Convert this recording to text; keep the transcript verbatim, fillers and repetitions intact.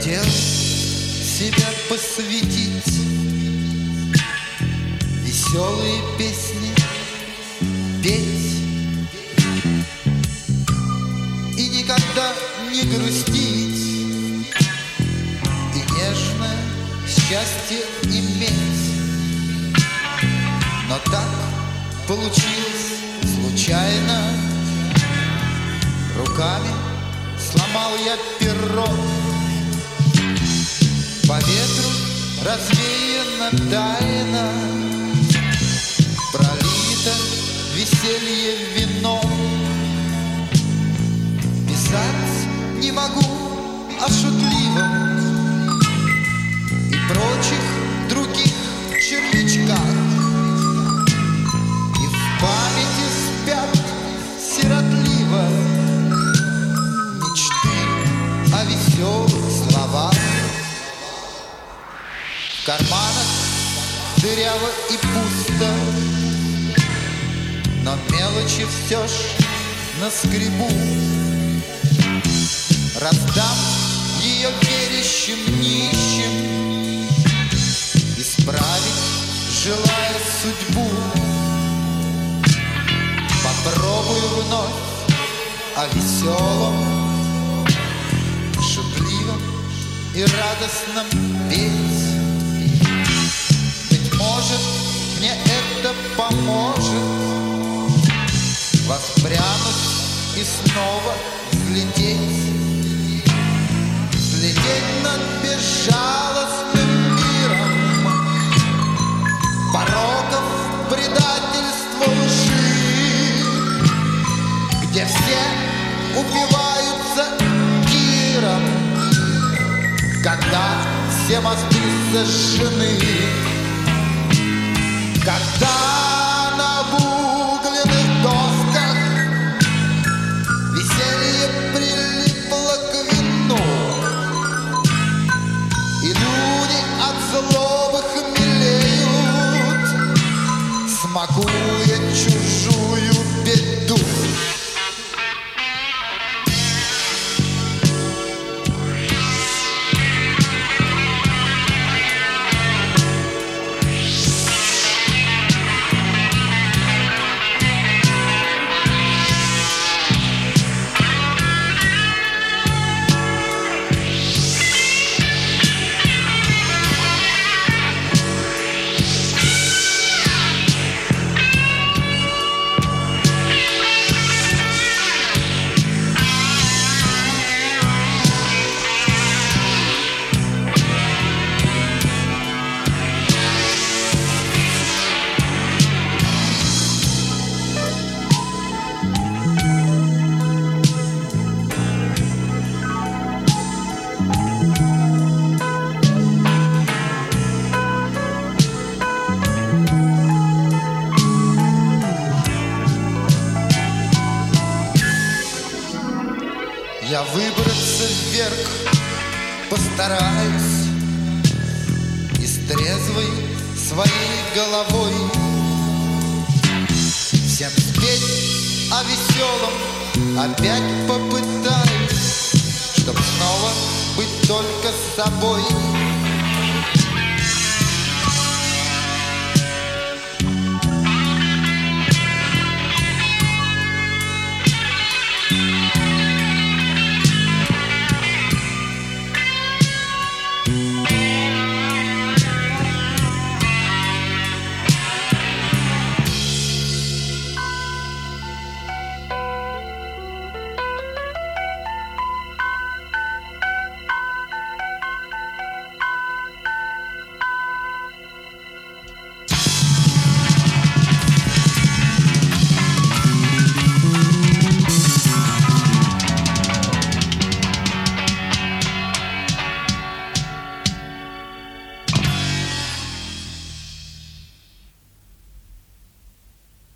Хотел себя посвятить веселые песни петь и никогда не грустить, и нежное счастье иметь. Но так получилось случайно. Руками сломал я перо, по ветру развеяно тайно, пролито веселье вином. Писать не могу о шутливом и прочих других червячках, и в памяти спят сиротливо мечты о веселых словах. В карманах дыряво и пусто, но мелочи все ж наскребу. Раздам ее верящим нищим, исправить желая судьбу. Попробую вновь о веселом, шутливом и радостном петь. Быть может, мне это поможет воспрянуть и снова взлететь. Взлететь над безжалостным миром пороков, предательства, лжи, где все упиваются миром, когда все мосты сожжены, когда на обугленных досках веселье прилипло к вину, и люди от злобы хмелеют, смакуя чужую беду. Я выбраться вверх постараюсь и с трезвой своей головой всем спеть о веселом опять попытаюсь, чтоб снова быть только собой.